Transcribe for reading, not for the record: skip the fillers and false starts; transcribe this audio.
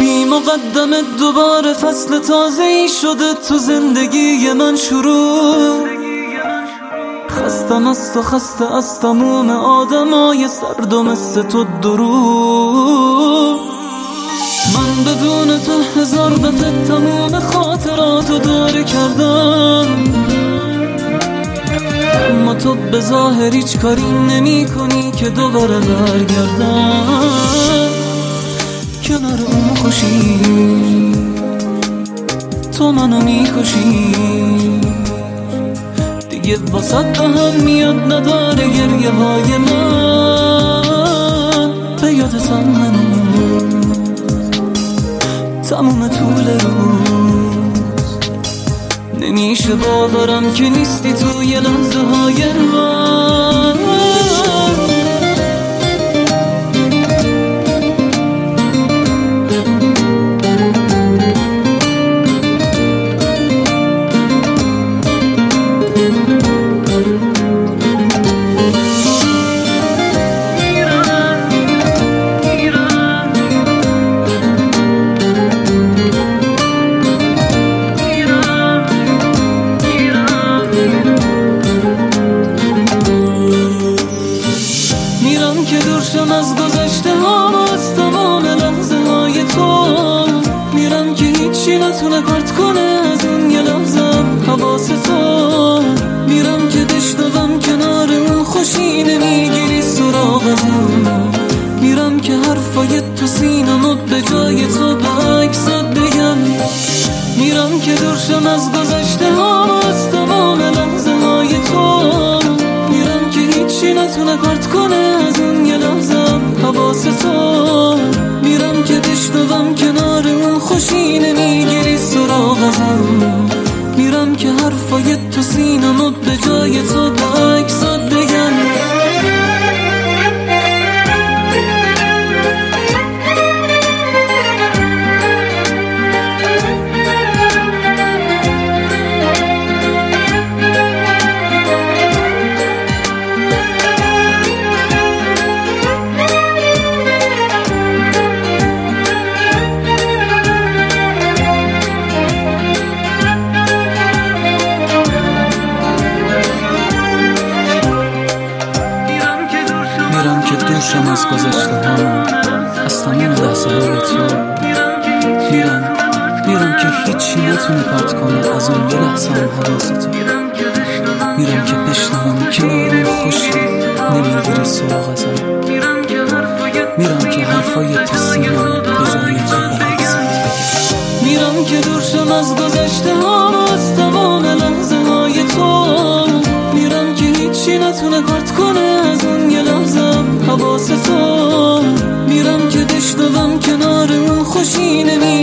بی مقدمه دوباره فصل تازه ای شده تو زندگی من شروع. خستم از تو، خسته از تموم آدمای سرد و مثل تو دروغ. من بدون تو هزار دفعه تموم خاطراتو داره کردم، اما تو به ظاهر هیچ کاری نمی کنی که دوباره برگردم. کنار اون خوشی تو منو میکشی، دیگه واسط هم میاد نداره گریه های من. به یادتم هنوز تموم طول روز، نمیشه باورم که نیستی توی لحظه های من. که دورشم از گذشته ها و از تمام لحظه های تو، میرم که هیچی نتونه پرت کنه از اون یه لحظم حواس تو. میرم که بشنوم کنار اون خوشی نمیگیری سراغ اون. میرم که حرفای تو سینمو به جای تو به عکسات بگم. میرم که دورشم از گذشته ها و از تمام لحظه های تو، میرم که هیچی نتونه پرت کنه از اون یه لحظم حواس تو. میرم که بشنوم کنار اون خوشی نمیگیری سراغ ازم. میرم که حرفای تو سینمو به جای تو به عکسات بگم. دورشم از گذشته ها، از تمام لحظه های تو. میرم که هیچی نتونه پرت کنه از اون یه لحظه هم حواس تو. میرم که بشنوم کنار اون خوشی نمیگیری سراغ ازم. میرم که حرفای تو سینم به جای تو به عکسات بگم. میرم که دورشم از گذشته ها و از تمام لحظه های تو. میرم که هیچی نتونه پرت کنه از اون یه لحظم حواس تو. میرم که بشنوم کنار اون خوشی